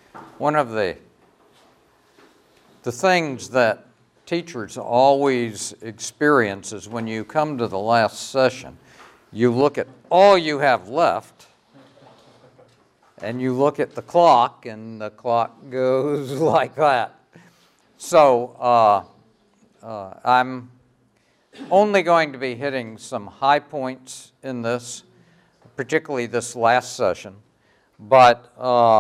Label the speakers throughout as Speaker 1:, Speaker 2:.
Speaker 1: One of the things that teachers always experience is when you come to the last session, you look at all you have left, and you look at the clock, and the clock goes like that. So I'm only going to be hitting some high points in this, particularly this last session. But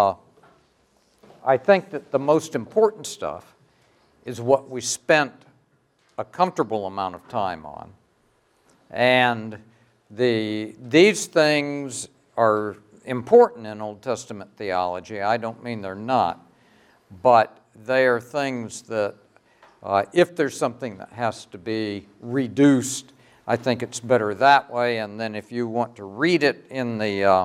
Speaker 1: I think that the most important stuff is what we spent a comfortable amount of time on. And these things are important in Old Testament theology. I don't mean they're not, but they are things that if there's something that has to be reduced, I think it's better that way. And then if you want to read it in the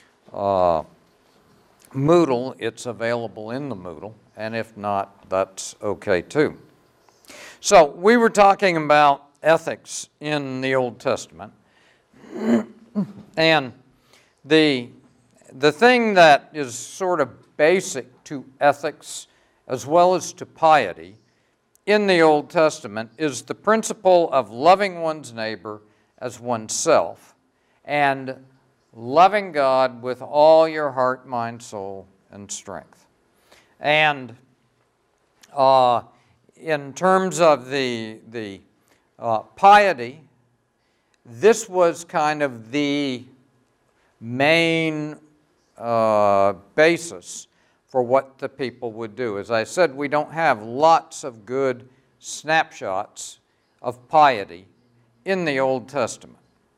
Speaker 1: Moodle, it's available in the Moodle. And if not, that's okay too. So we were talking about ethics in the Old Testament. And the thing that is sort of basic to ethics as well as to piety in the Old Testament is the principle of loving one's neighbor as oneself and loving God with all your heart, mind, soul, and strength. And in terms of the piety, this was kind of the main basis for what the people would do. As I said, we don't have lots of good snapshots of piety in the Old Testament.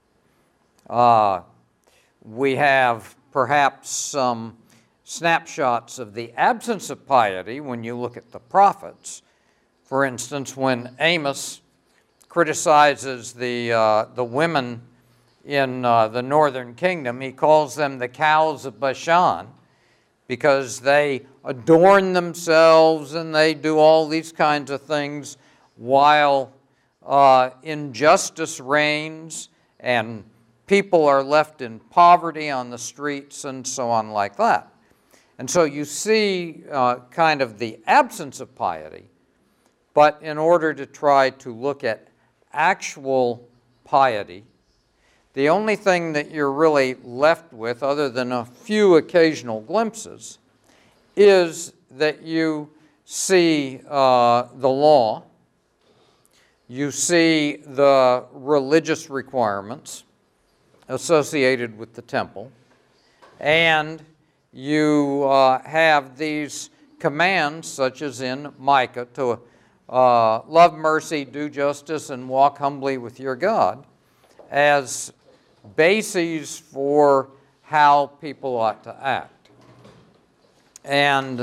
Speaker 1: We have perhaps some snapshots of the absence of piety when you look at the prophets. For instance, when Amos criticizes the women in the northern kingdom, he calls them the cows of Bashan because they adorn themselves and they do all these kinds of things while injustice reigns and people are left in poverty on the streets and so on like that. And so you see kind of the absence of piety, but in order to try to look at actual piety, the only thing that you're really left with, other than a few occasional glimpses, is that you see the law, you see the religious requirements associated with the temple, and you have these commands, such as in Micah, to love mercy, do justice, and walk humbly with your God, as bases for how people ought to act. And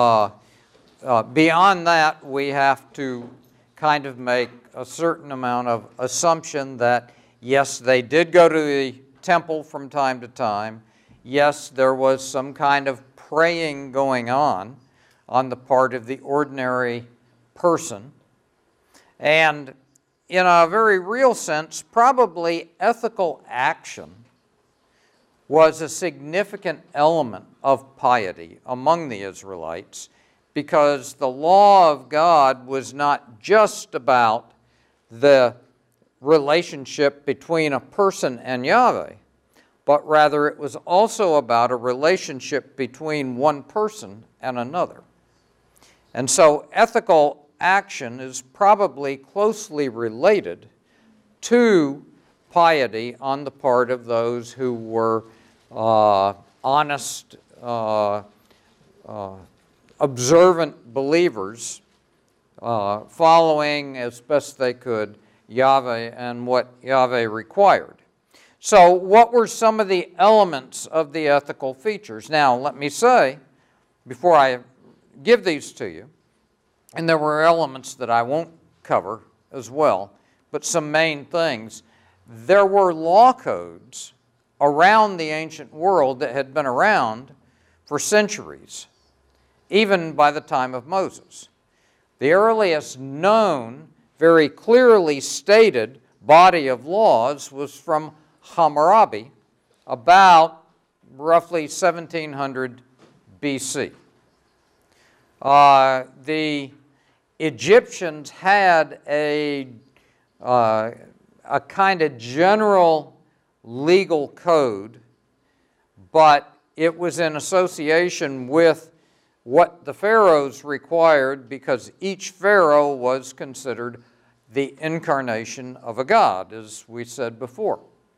Speaker 1: beyond that, we have to kind of make a certain amount of assumption that, yes, they did go to the temple from time to time. Yes, there was some kind of praying going on the part of the ordinary person. And in a very real sense, probably ethical action was a significant element of piety among the Israelites, because the law of God was not just about the relationship between a person and Yahweh, but rather it was also about a relationship between one person and another. And so ethical action is probably closely related to piety on the part of those who were honest, observant believers, following as best they could Yahweh and what Yahweh required. So what were some of the elements of the ethical features? Now, let me say, before I give these to you, and there were elements that I won't cover as well, but some main things. There were law codes around the ancient world that had been around for centuries, even by the time of Moses. The earliest known, very clearly stated body of laws was from Hammurabi, about roughly 1700 BC. The Egyptians had a kind of general legal code, but it was in association with what the pharaohs required, because each pharaoh was considered the incarnation of a god, as we said before.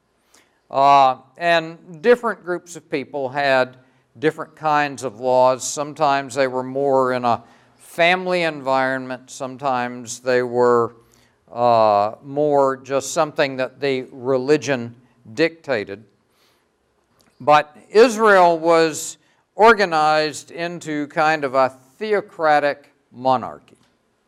Speaker 1: And different groups of people had different kinds of laws. Sometimes they were more in a family environment. Sometimes they were more just something that the religion dictated. But Israel was organized into kind of a theocratic monarchy.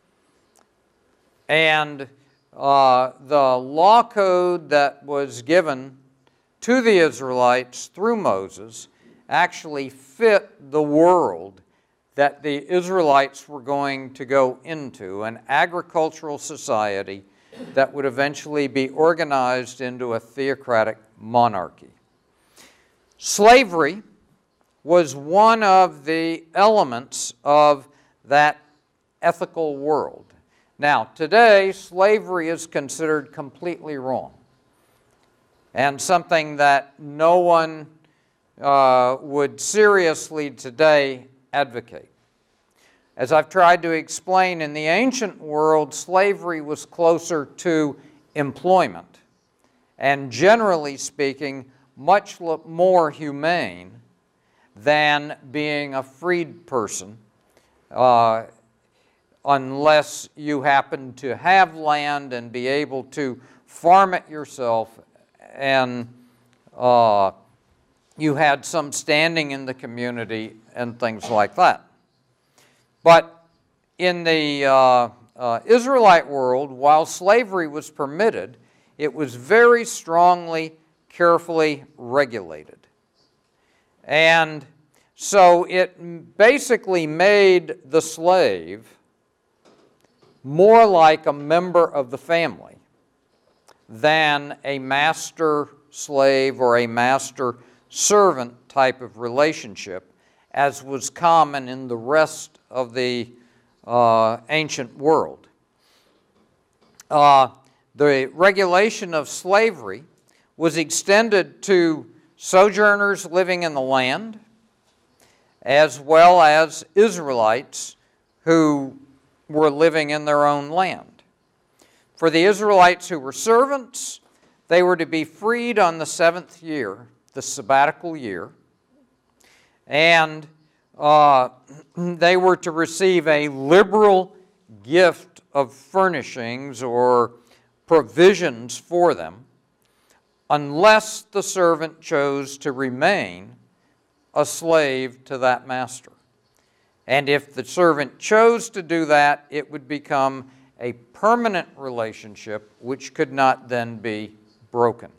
Speaker 1: And the law code that was given to the Israelites through Moses actually fit the world that the Israelites were going to go into, an agricultural society that would eventually be organized into a theocratic monarchy. Slavery was one of the elements of that ethical world. Now, today, slavery is considered completely wrong and something that no one would seriously today advocate. As I've tried to explain, in the ancient world, slavery was closer to employment and, generally speaking, much more humane than being a freed person, unless you happen to have land and be able to farm it yourself, and you had some standing in the community and things like that. But in the Israelite world, while slavery was permitted, it was very strongly, carefully regulated. And so it basically made the slave more like a member of the family than a master-slave or a master-servant type of relationship, as was common in the rest of the ancient world. The regulation of slavery was extended to sojourners living in the land, as well as Israelites who were living in their own land. For the Israelites who were servants, they were to be freed on the 7th year, the sabbatical year, and they were to receive a liberal gift of furnishings or provisions for them, unless the servant chose to remain a slave to that master. And if the servant chose to do that, it would become a permanent relationship which could not then be broken.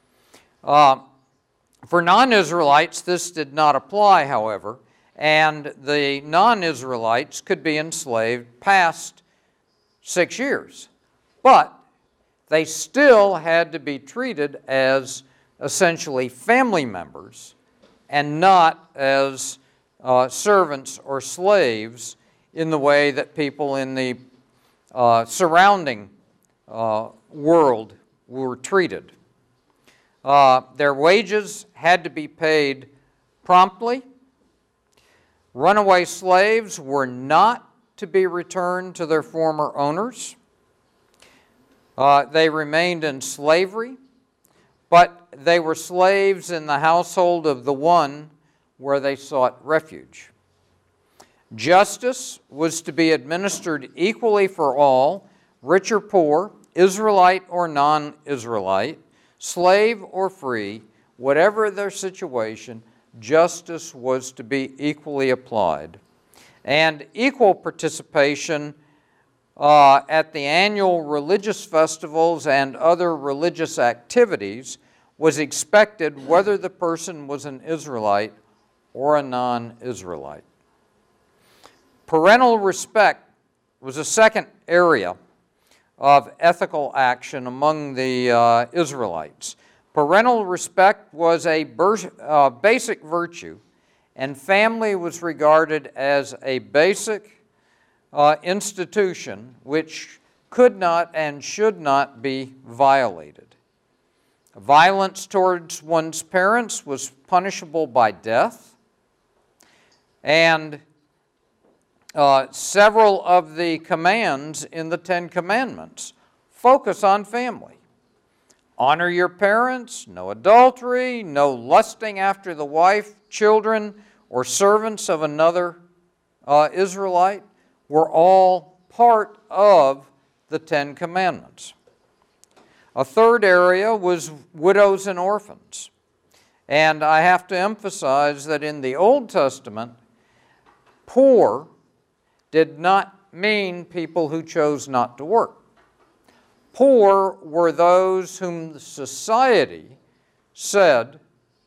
Speaker 1: For non-Israelites, this did not apply, however, and the non-Israelites could be enslaved past 6 years. But they still had to be treated as essentially family members and not as servants or slaves in the way that people in the surrounding world were treated. Their wages had to be paid promptly. Runaway slaves were not to be returned to their former owners. They remained in slavery, but they were slaves in the household of the one where they sought refuge. Justice was to be administered equally for all, rich or poor, Israelite or non-Israelite, slave or free, whatever their situation, justice was to be equally applied. And equal participation at the annual religious festivals and other religious activities was expected whether the person was an Israelite or a non-Israelite. Parental respect was a second area of ethical action among the Israelites. Parental respect was a basic virtue, and family was regarded as a basic institution which could not and should not be violated. Violence towards one's parents was punishable by death, and several of the commands in the Ten Commandments focus on family. Honor your parents, no adultery, no lusting after the wife, children, or servants of another Israelite were all part of the Ten Commandments. A third area was widows and orphans. And I have to emphasize that in the Old Testament, poor did not mean people who chose not to work. Poor were those whom the society said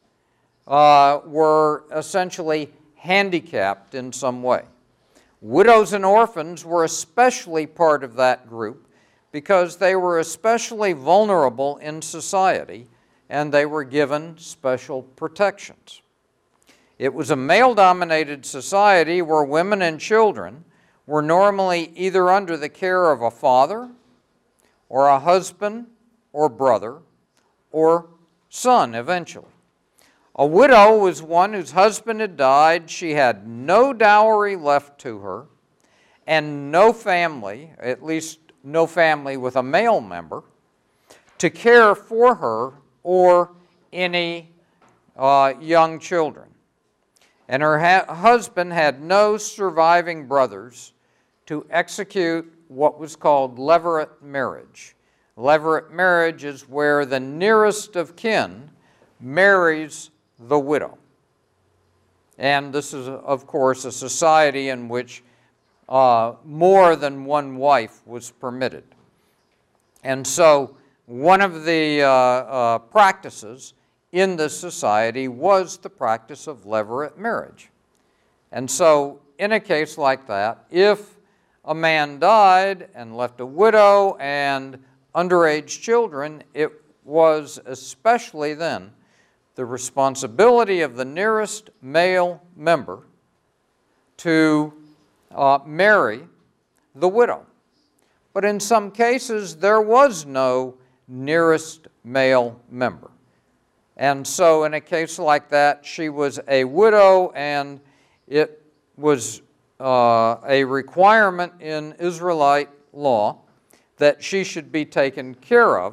Speaker 1: were essentially handicapped in some way. Widows and orphans were especially part of that group because they were especially vulnerable in society and they were given special protections. It was a male-dominated society where women and children were normally either under the care of a father or a husband or brother or son eventually. A widow was one whose husband had died, she had no dowry left to her, and no family, at least no family with a male member, to care for her or any young children. And her husband had no surviving brothers to execute what was called levirate marriage. Levirate marriage is where the nearest of kin marries the widow. And this is, of course, a society in which more than one wife was permitted. And so one of the practices in this society was the practice of levirate marriage. And so in a case like that, if a man died and left a widow and underage children, it was especially then the responsibility of the nearest male member to marry the widow. But in some cases, there was no nearest male member. And so in a case like that, she was a widow, and it was a requirement in Israelite law that she should be taken care of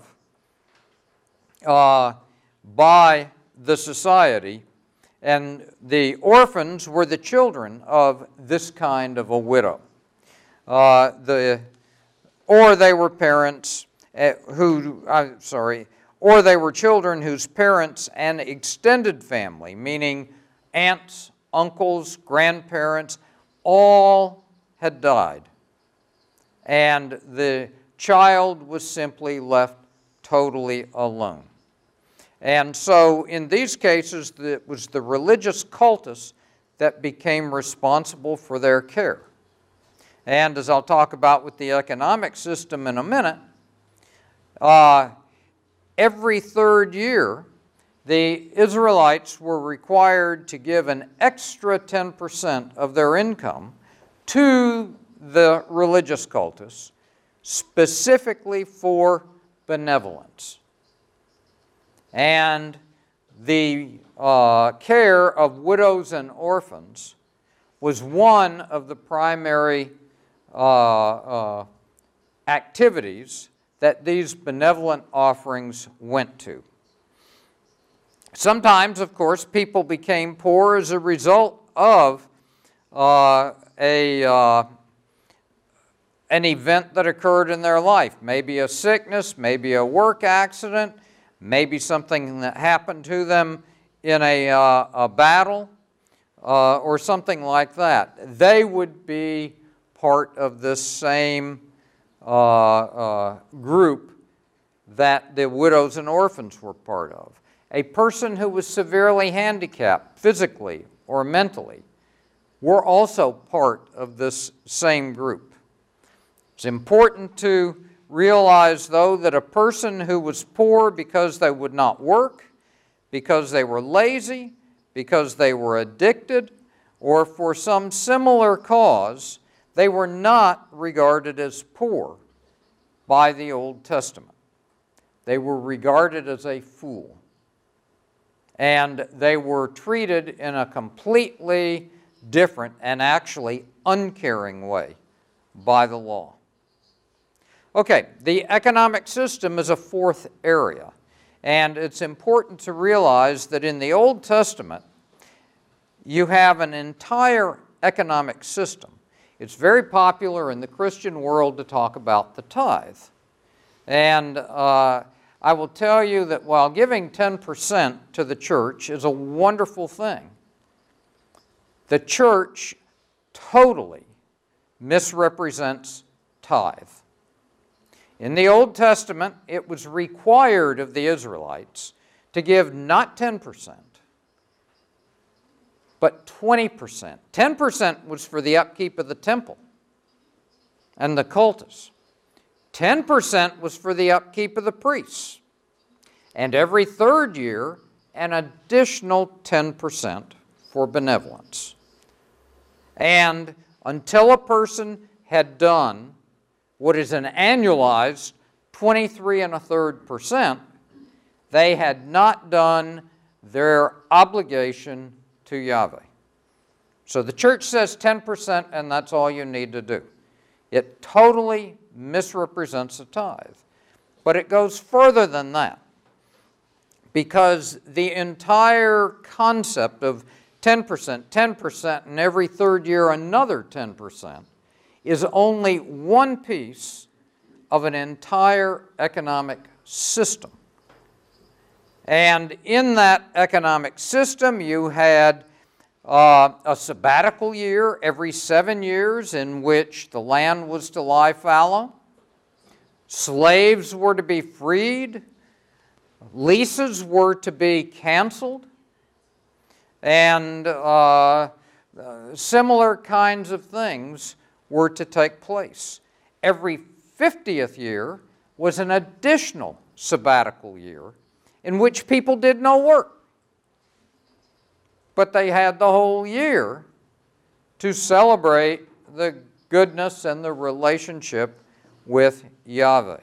Speaker 1: by the society. And the orphans were the children of this kind of a widow. Or they were parents or they were children whose parents and extended family, meaning aunts, uncles, grandparents, all had died. And the child was simply left totally alone. And so in these cases, it was the religious cultus that became responsible for their care. And as I'll talk about with the economic system in a minute, every third year, the Israelites were required to give an extra 10% of their income to the religious cultus, specifically for benevolence. And the care of widows and orphans was one of the primary activities that these benevolent offerings went to. Sometimes, of course, people became poor as a result of an event that occurred in their life. Maybe a sickness, maybe a work accident, maybe something that happened to them in a battle, or something like that. They would be part of this same group that the widows and orphans were part of. A person who was severely handicapped, physically or mentally, were also part of this same group. It's important to realize, though, that a person who was poor because they would not work, because they were lazy, because they were addicted or for some similar cause, they were not regarded as poor by the Old Testament. They were regarded as a fool. And they were treated in a completely different and actually uncaring way by the law. Okay, the economic system is a fourth area. And it's important to realize that in the Old Testament, you have an entire economic system. It's very popular in the Christian world to talk about the tithe. And I will tell you that while giving 10% to the church is a wonderful thing, the church totally misrepresents tithe. In the Old Testament, it was required of the Israelites to give not 10%, but 20%. 10% was for the upkeep of the temple and the cultus. 10% was for the upkeep of the priests. And every third year, an additional 10% for benevolence. And until a person had done what is an annualized 23.33%, they had not done their obligation to Yahweh. So the church says 10%, and that's all you need to do. It totally misrepresents a tithe. But it goes further than that, because the entire concept of 10%, 10%, and every third year another 10%, is only one piece of an entire economic system. And in that economic system, you had a sabbatical year every 7 years in which the land was to lie fallow. Slaves were to be freed. Leases were to be canceled. And similar kinds of things were to take place. Every 50th year was an additional sabbatical year in which people did no work. But they had the whole year to celebrate the goodness and the relationship with Yahweh.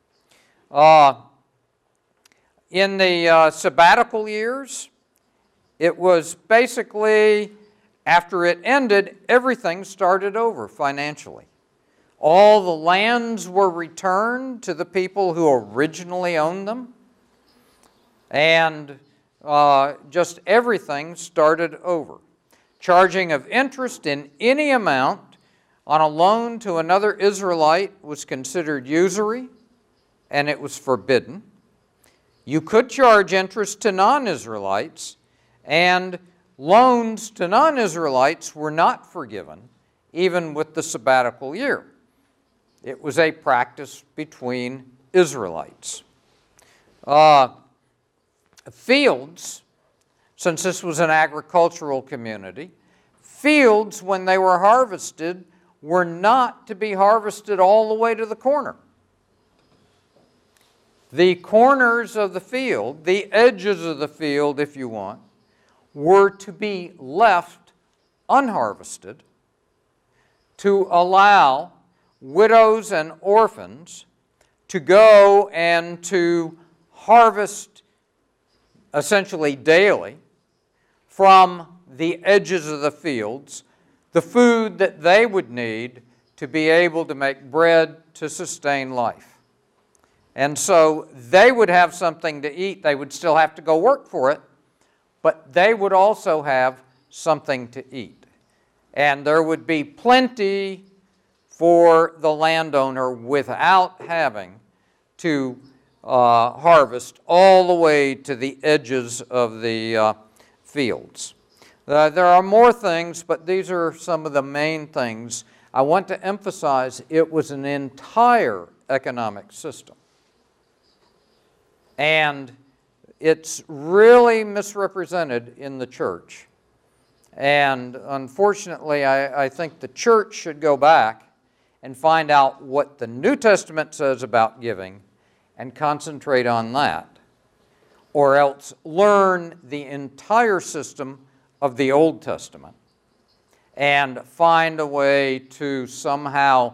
Speaker 1: In the sabbatical years, it was basically, after it ended, everything started over financially. All the lands were returned to the people who originally owned them, and just everything started over. Charging of interest in any amount on a loan to another Israelite was considered usury, and it was forbidden. You could charge interest to non-Israelites, and loans to non-Israelites were not forgiven, even with the sabbatical year. It was a practice between Israelites. Fields, since this was an agricultural community, fields, when they were harvested, were not to be harvested all the way to the corner. The corners of the field, the edges of the field, if you want, were to be left unharvested to allow widows and orphans to go and to harvest essentially daily from the edges of the fields the food that they would need to be able to make bread to sustain life. And so they would have something to eat. They would still have to go work for it, but they would also have something to eat. And there would be plenty for the landowner without having to harvest all the way to the edges of the fields. There are more things, but these are some of the main things. I want to emphasize it was an entire economic system. And it's really misrepresented in the church. And unfortunately, I think the church should go back and find out what the New Testament says about giving and concentrate on that. or else learn the entire system of the Old Testament and find a way to somehow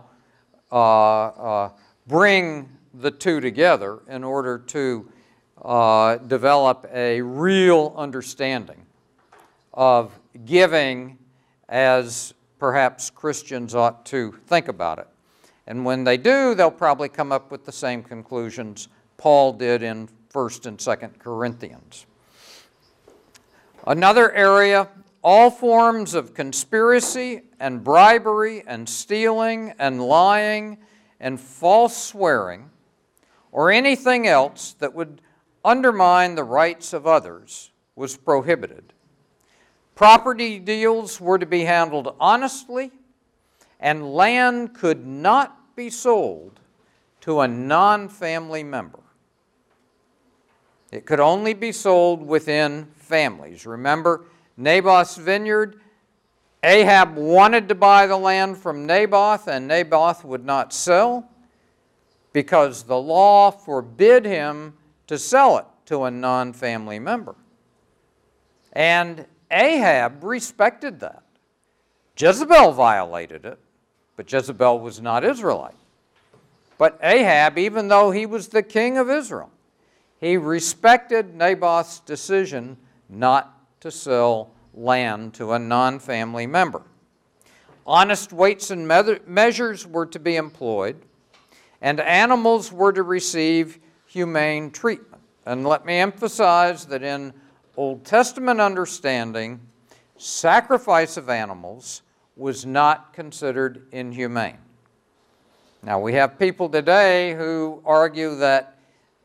Speaker 1: bring the two together in order to develop a real understanding of giving as perhaps Christians ought to think about it. And when they do, they'll probably come up with the same conclusions Paul did in 1st and 2nd Corinthians. Another area, all forms of conspiracy and bribery and stealing and lying and false swearing or anything else that would undermine the rights of others was prohibited. Property deals were to be handled honestly, and land could not be sold to a non-family member. It could only be sold within families. Remember, Naboth's vineyard, Ahab wanted to buy the land from Naboth, and Naboth would not sell because the law forbid him to sell it to a non-family member. And Ahab respected that. Jezebel violated it, but Jezebel was not Israelite. But Ahab, even though he was the king of Israel, he respected Naboth's decision not to sell land to a non-family member. Honest weights and measures were to be employed, and animals were to receive humane treatment. And let me emphasize that in Old Testament understanding, sacrifice of animals was not considered inhumane. Now, we have people today who argue that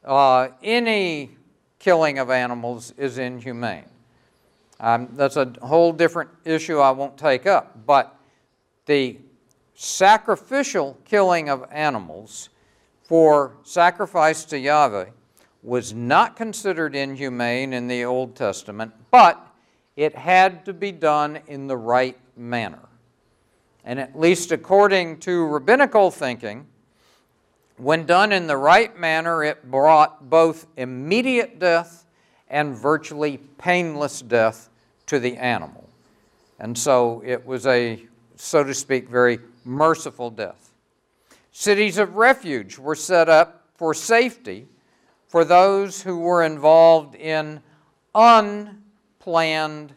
Speaker 1: any killing of animals is inhumane. That's a whole different issue I won't take up, but the sacrificial killing of animals for sacrifice to Yahweh was not considered inhumane in the Old Testament, but it had to be done in the right manner. And at least according to rabbinical thinking, when done in the right manner, it brought both immediate death and virtually painless death to the animal. And so it was a, so to speak, very merciful death. Cities of refuge were set up for safety for those who were involved in unplanned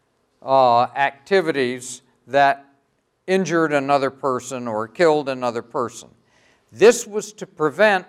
Speaker 1: activities that injured another person or killed another person. This was to prevent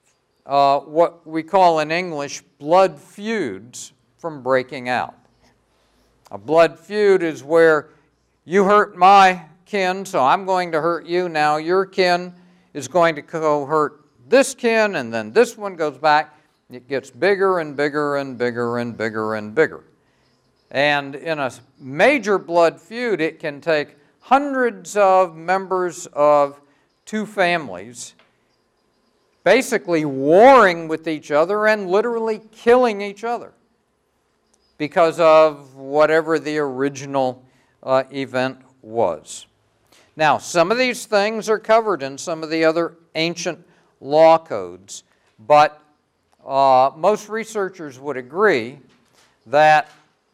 Speaker 1: what we call in English blood feuds from breaking out. A blood feud is where you hurt my kin, so I'm going to hurt you. Now your kin is going to go hurt this kin, and then this one goes back. It gets bigger and bigger and bigger and bigger and bigger. And in a major blood feud, it can take hundreds of members of two families basically warring with each other and literally killing each other because of whatever the original event was. Now, some of these things are covered in some of the other ancient law codes, but most researchers would agree that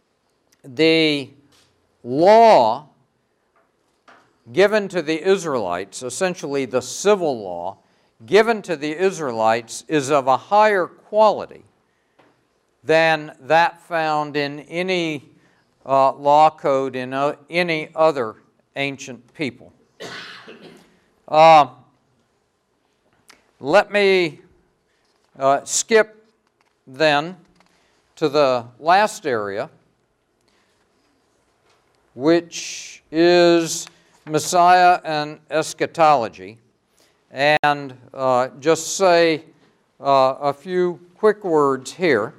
Speaker 1: the law given to the Israelites, essentially the civil law given to the Israelites, is of a higher quality than that found in any law code in any other ancient people. Let me skip then to the last area, which is Messiah and eschatology, and just say a few quick words here.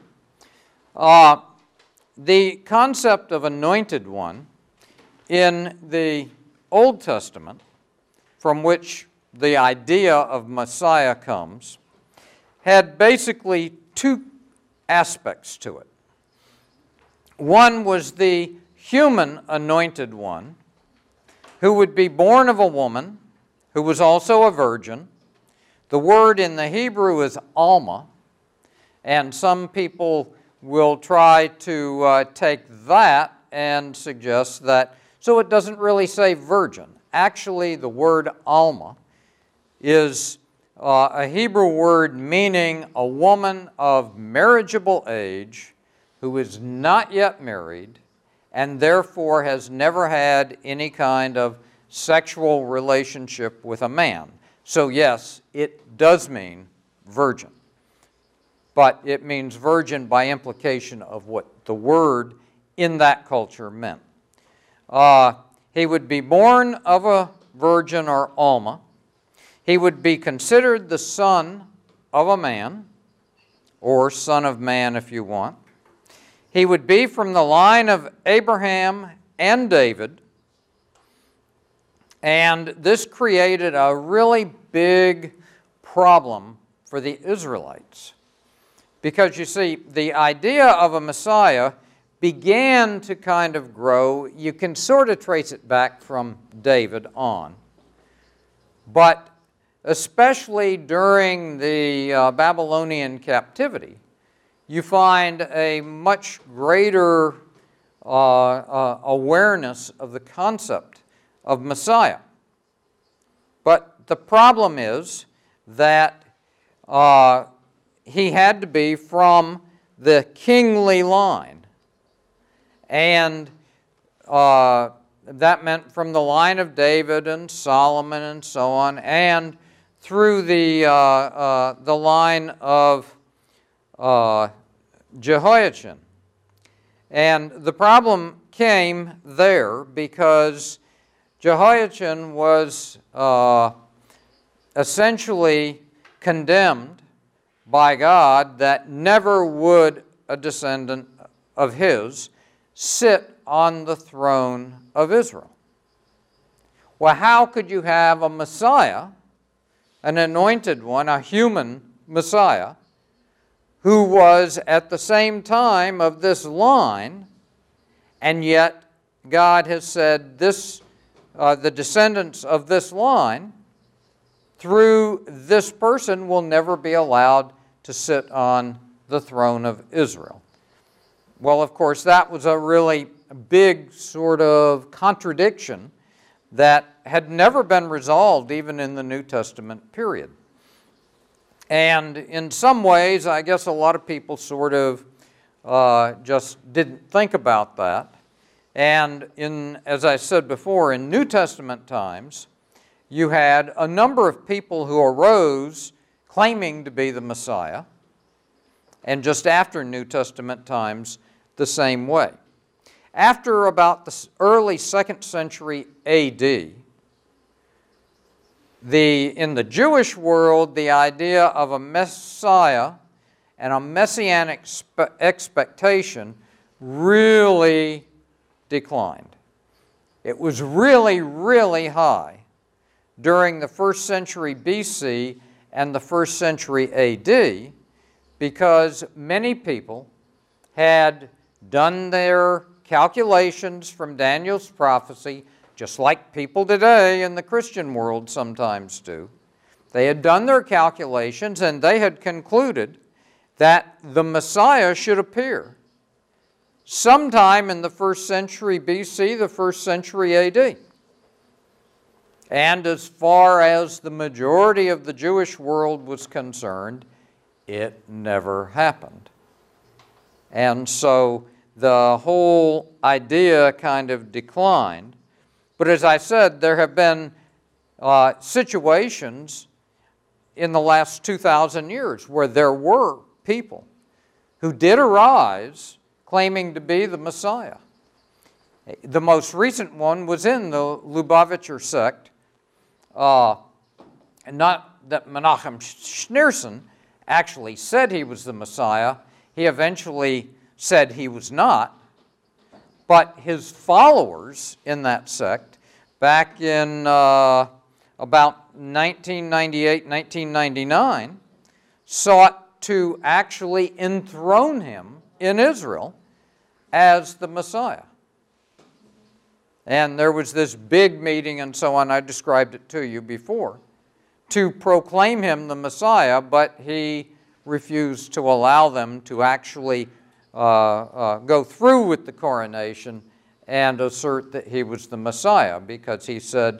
Speaker 1: The concept of anointed one in the Old Testament, from which the idea of Messiah comes, had basically two aspects to it. One was the human anointed one, who would be born of a woman, who was also a virgin. The word in the Hebrew is Alma, And some people will try to take that and suggest that, so it doesn't really say virgin. Actually, the word Alma is a Hebrew word meaning a woman of marriageable age who is not yet married and therefore has never had any kind of sexual relationship with a man. So yes, it does mean virgin. But it means virgin by implication of what the word in that culture meant. He would be born of a virgin or Alma. He would be considered the son of a man, or son of man if you want. He would be from the line of Abraham and David. And this created a really big problem for the Israelites. Because you see, the idea of a Messiah began to kind of grow. You can sort of trace it back from David on. But especially during the Babylonian captivity, you find a much greater awareness of the concept of Messiah. But the problem is that he had to be from the kingly line. And that meant from the line of David and Solomon and so on, and through the line of Jehoiachin. And the problem came there because Jehoiachin was essentially condemned by God that never would a descendant of his sit on the throne of Israel. Well, how could you have a Messiah, an anointed one, a human Messiah, who was at the same time of this line, and yet God has said this, the descendants of this line, through this person will never be allowed to sit on the throne of Israel. Well, of course, that was a really big sort of contradiction that had never been resolved even in the New Testament period. And in some ways, I guess a lot of people sort of just didn't think about that. And as I said before, in New Testament times, you had a number of people who arose claiming to be the Messiah, and just after New Testament times, the same way. After about the early 2nd century A.D., in the Jewish world, the idea of a Messiah and a messianic expectation really declined. It was really, really high during the 1st century B.C. and the 1st century A.D. because many people had done their calculations from Daniel's prophecy, just like people today in the Christian world sometimes do. They had done their calculations and they had concluded that the Messiah should appear sometime in the 1st century B.C., the 1st century A.D. And as far as the majority of the Jewish world was concerned, it never happened. And so the whole idea kind of declined. But as I said, there have been situations in the last 2,000 years where there were people who did arise claiming to be the Messiah. The most recent one was in the Lubavitcher sect. Not that Menachem Schneerson actually said he was the Messiah. He eventually said he was not. But his followers in that sect, back in about 1998, 1999, sought to actually enthrone him in Israel as the Messiah. And there was this big meeting and so on, I described it to you before, to proclaim him the Messiah, but he refused to allow them to actually go through with the coronation and assert that he was the Messiah, because he said,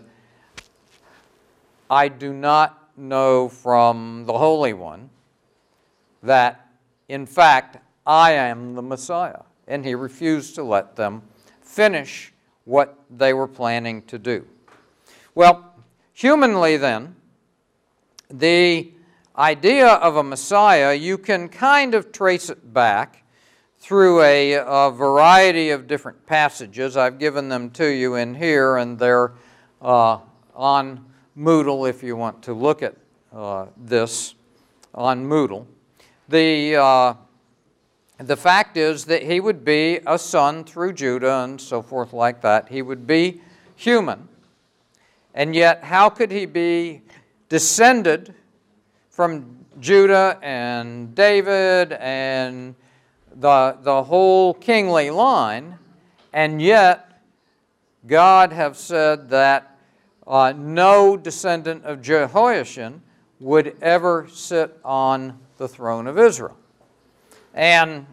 Speaker 1: I do not know from the Holy One that, in fact, I am the Messiah. And he refused to let them finish what they were planning to do. Well, humanly then, the idea of a Messiah, you can kind of trace it back through a variety of different passages. I've given them to you in here, and they're on Moodle if you want to look at this on Moodle. The fact is that he would be a son through Judah and so forth like that. He would be human. And yet, how could he be descended from Judah and David and the whole kingly line, and yet God have said that no descendant of Jehoiachin would ever sit on the throne of Israel? And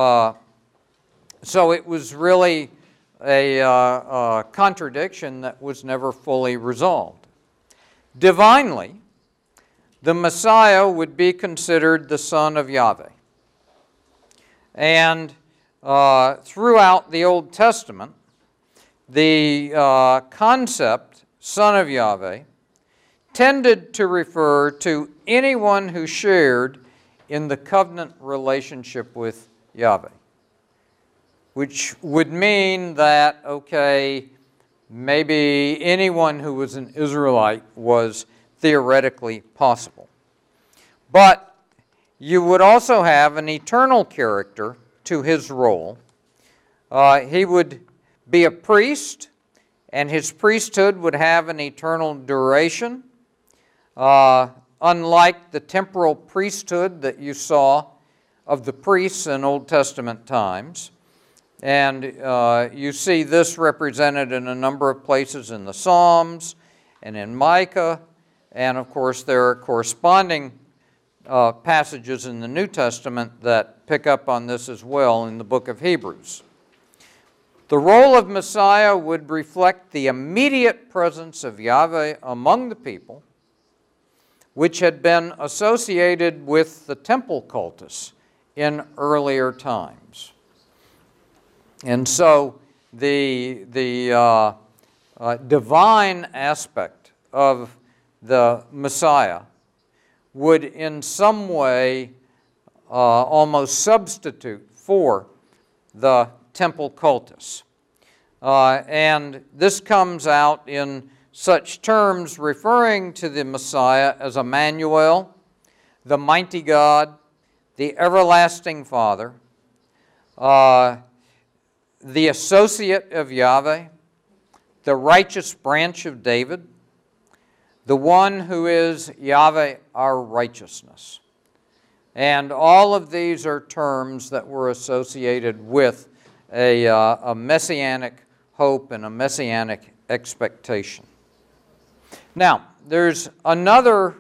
Speaker 1: so it was really a contradiction that was never fully resolved. Divinely, the Messiah would be considered the Son of Yahweh. And throughout the Old Testament, the concept, Son of Yahweh, tended to refer to anyone who shared in the covenant relationship with Yahweh, which would mean that, okay, maybe anyone who was an Israelite was theoretically possible. But you would also have an eternal character to his role. He would be a priest, and his priesthood would have an eternal duration, unlike the temporal priesthood that you saw of the priests in Old Testament times. And you see this represented in a number of places in the Psalms and in Micah. And of course, there are corresponding passages in the New Testament that pick up on this as well in the book of Hebrews. The role of Messiah would reflect the immediate presence of Yahweh among the people, which had been associated with the temple cultus in earlier times. And so the divine aspect of the Messiah would in some way almost substitute for the temple cultus. And this comes out in such terms referring to the Messiah as Emmanuel, the mighty God, the everlasting Father, the associate of Yahweh, the righteous branch of David, the one who is Yahweh our righteousness. And all of these are terms that were associated with a messianic hope and a messianic expectation. Now, there's another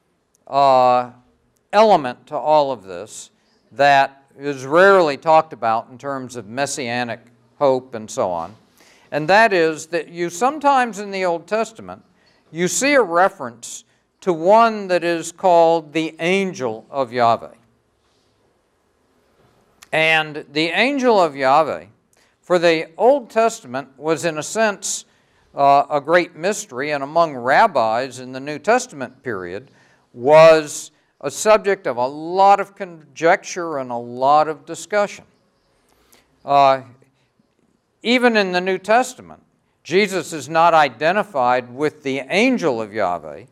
Speaker 1: element to all of this that is rarely talked about in terms of messianic hope and so on, and that is that you sometimes in the Old Testament you see a reference to one that is called the angel of Yahweh. And the angel of Yahweh, for the Old Testament, was in a sense a great mystery, and among rabbis in the New Testament period was a subject of a lot of conjecture and a lot of discussion. Even in the New Testament, Jesus is not identified with the angel of Yahweh,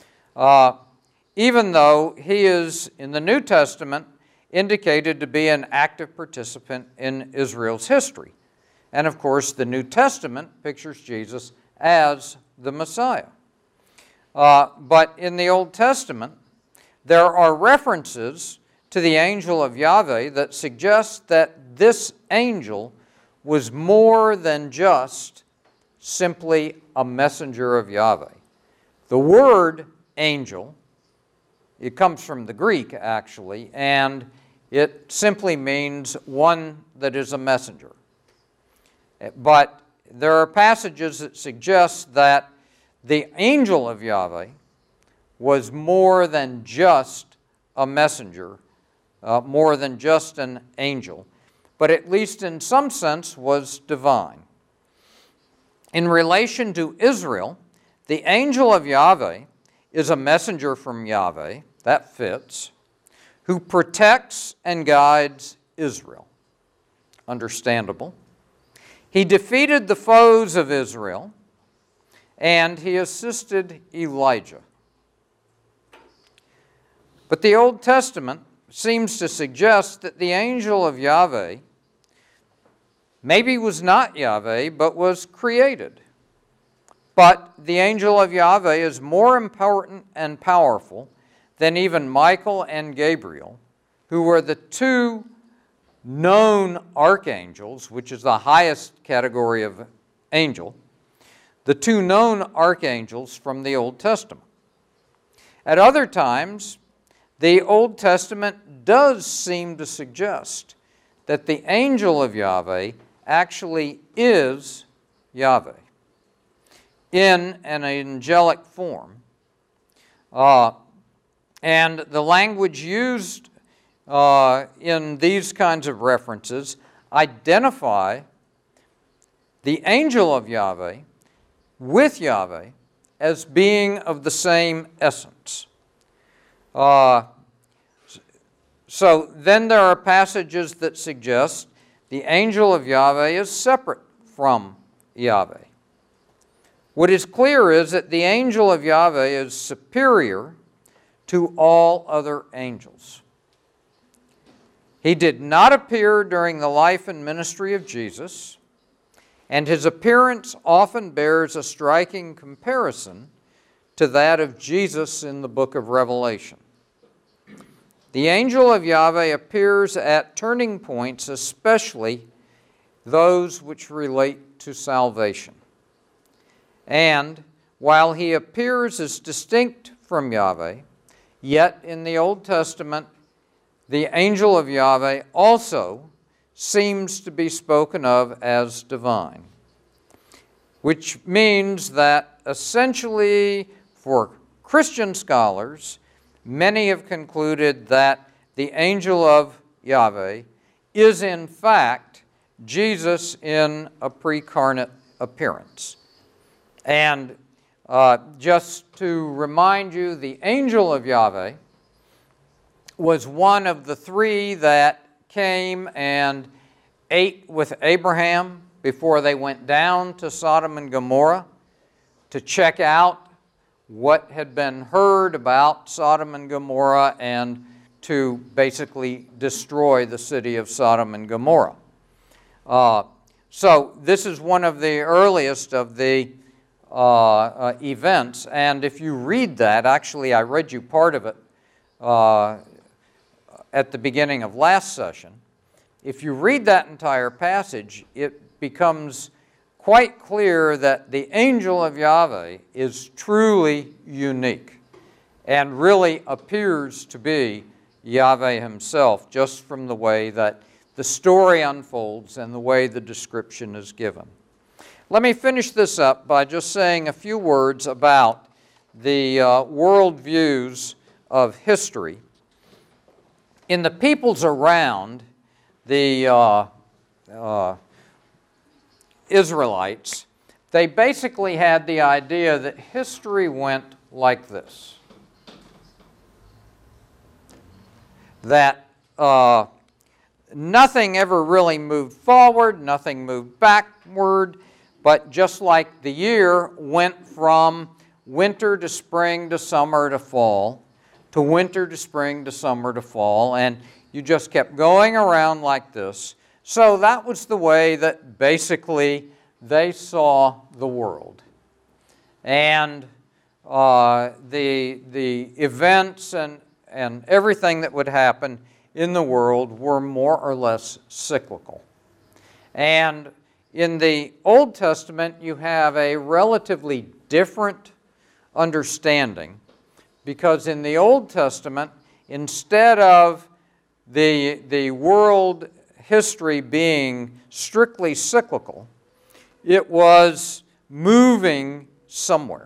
Speaker 1: even though he is, in the New Testament, indicated to be an active participant in Israel's history. And of course, the New Testament pictures Jesus as the Messiah. But in the Old Testament, there are references to the angel of Yahweh that suggest that this angel was more than just simply a messenger of Yahweh. The word angel It comes from the Greek, actually, and it simply means one that is a messenger. But there are passages that suggest that the angel of Yahweh was more than just a messenger, more than just an angel, but at least in some sense was divine. In relation to Israel, the angel of Yahweh is a messenger from Yahweh, that fits, who protects and guides Israel. Understandable. He defeated the foes of Israel, and he assisted Elijah. But the Old Testament seems to suggest that the angel of Yahweh maybe was not Yahweh, but was created. But the angel of Yahweh is more important and powerful than even Michael and Gabriel, who were the two known archangels, which is the highest category of angel, the two known archangels from the Old Testament. At other times, the Old Testament does seem to suggest that the angel of Yahweh actually is Yahweh in an angelic form. And the language used in these kinds of references identify the angel of Yahweh with Yahweh as being of the same essence. So then there are passages that suggest the angel of Yahweh is separate from Yahweh. What is clear is that the angel of Yahweh is superior to all other angels. He did not appear during the life and ministry of Jesus, and his appearance often bears a striking comparison to that of Jesus in the book of Revelation. The angel of Yahweh appears at turning points, especially those which relate to salvation. And while he appears as distinct from Yahweh, yet in the Old Testament, the angel of Yahweh also seems to be spoken of as divine, which means that essentially for Christian scholars, many have concluded that the angel of Yahweh is in fact Jesus in a pre-carnate appearance. And just to remind you, the angel of Yahweh was one of the three that came and ate with Abraham before they went down to Sodom and Gomorrah to check out what had been heard about Sodom and Gomorrah and to basically destroy the city of Sodom and Gomorrah. So this is one of the earliest of the events, and if you read that, actually I read you part of it at the beginning of last session. If you read that entire passage, it becomes quite clear that the angel of Yahweh is truly unique and really appears to be Yahweh himself, just from the way that the story unfolds and the way the description is given. Let me finish this up by just saying a few words about the worldviews of history. In the peoples around the Israelites, they basically had the idea that history went like this. That nothing ever really moved forward, nothing moved backward, but just like the year went from winter to spring to summer to fall, to winter to spring to summer to fall, and you just kept going around like this. So that was the way that basically they saw the world. And the events and everything that would happen in the world were more or less cyclical. And in the Old Testament, you have a relatively different understanding Because in the Old Testament, instead of the world history being strictly cyclical, it was moving somewhere.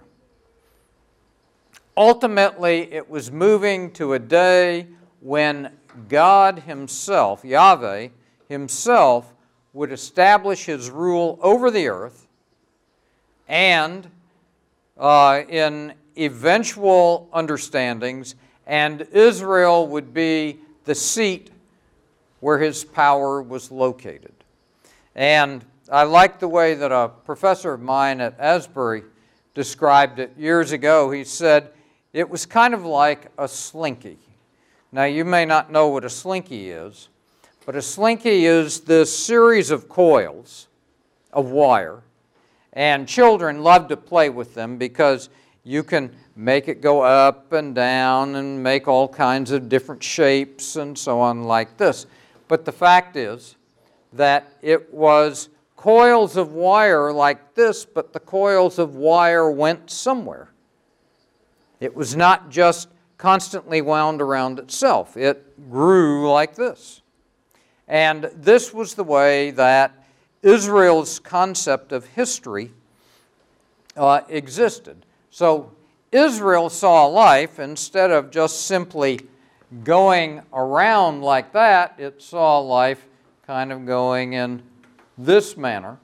Speaker 1: Ultimately, it was moving to a day when God Himself, Yahweh Himself, would establish His rule over the earth, and in eventual understandings, and Israel would be the seat where His power was located. And I like the way that a professor of mine at Asbury described it years ago. He said it was kind of like a slinky. Now, you may not know what a slinky is, but a slinky is this series of coils of wire, and children love to play with them because you can make it go up and down and make all kinds of different shapes and so on like this. But the fact is that it was coils of wire like this, but the coils of wire went somewhere. It was not just constantly wound around itself. It grew like this. And this was the way that Israel's concept of history existed. So Israel saw life, instead of just simply going around like that, it saw life kind of going in this manner.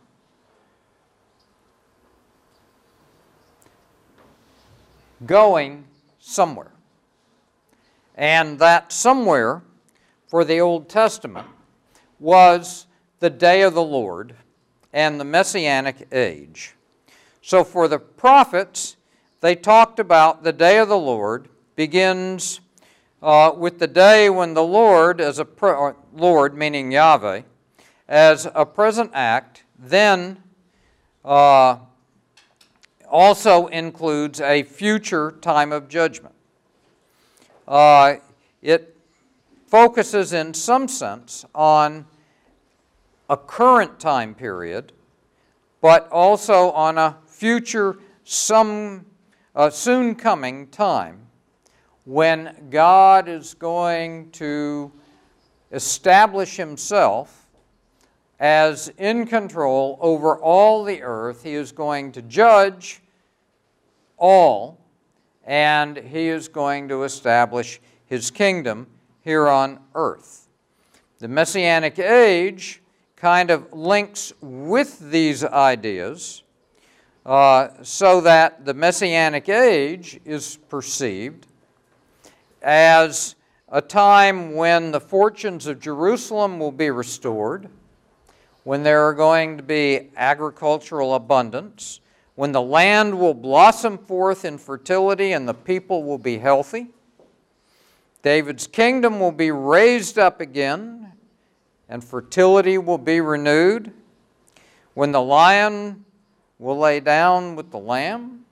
Speaker 1: Going somewhere. And that somewhere for the Old Testament was the day of the Lord and the Messianic age. So for the prophets, they talked about the day of the Lord begins with the day when the Lord, Lord meaning Yahweh, as a present act, then also includes a future time of judgment. It focuses in some sense on a current time period, but also on a future, soon coming time when God is going to establish Himself as in control over all the earth. He is going to judge all, and He is going to establish His kingdom here on earth. The Messianic age kind of links with these ideas so that the Messianic age is perceived as a time when the fortunes of Jerusalem will be restored, when there are going to be agricultural abundance, when the land will blossom forth in fertility and the people will be healthy. David's kingdom will be raised up again and fertility will be renewed. When the lion will lay down with the lamb.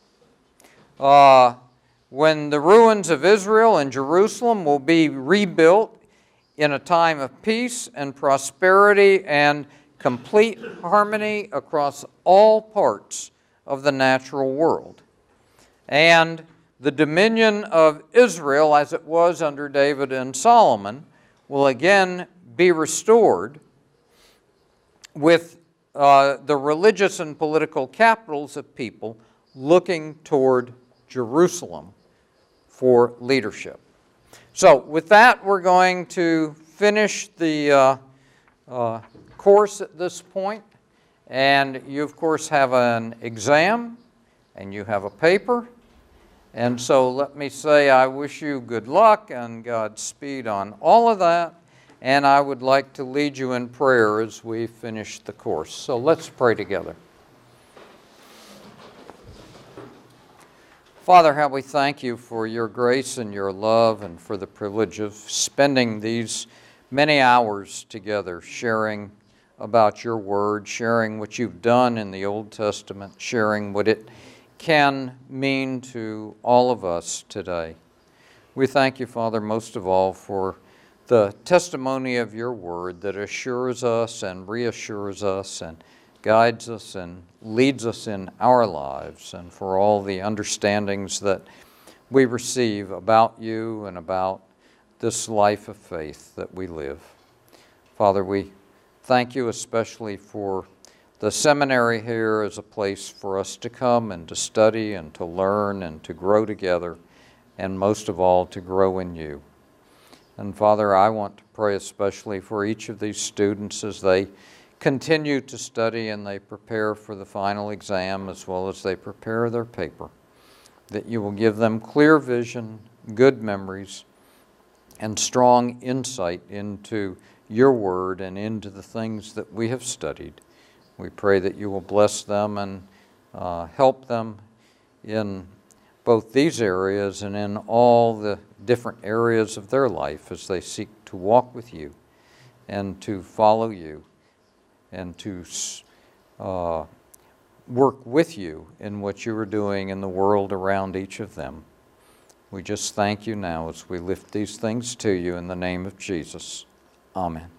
Speaker 1: When the ruins of Israel and Jerusalem will be rebuilt in a time of peace and prosperity and complete harmony across all parts of the natural world. And the dominion of Israel, as it was under David and Solomon, will again be restored with the religious and political capitals of people looking toward Jerusalem for leadership. So with that, we're going to finish the course at this point. And you, of course, have an exam and you have a paper. And so let me say I wish you good luck and Godspeed on all of that. And I would like to lead you in prayer as we finish the course. So let's pray together. Father, how we thank you for your grace and your love and for the privilege of spending these many hours together sharing about your word, sharing what you've done in the Old Testament, sharing what it can mean to all of us today. We thank you, Father, most of all for the testimony of your word that assures us and reassures us and guides us and leads us in our lives, and for all the understandings that we receive about you and about this life of faith that we live. Father, we thank you especially for the seminary here as a place for us to come and to study and to learn and to grow together, and most of all, to grow in you. And Father, I want to pray especially for each of these students as they continue to study and they prepare for the final exam as well as they prepare their paper, that you will give them clear vision, good memories, and strong insight into your word and into the things that we have studied. We pray that you will bless them and help them in both these areas and in all the different areas of their life as they seek to walk with you and to follow you and to work with you in what you are doing in the world around each of them. We just thank you now as we lift these things to you in the name of Jesus. Amen.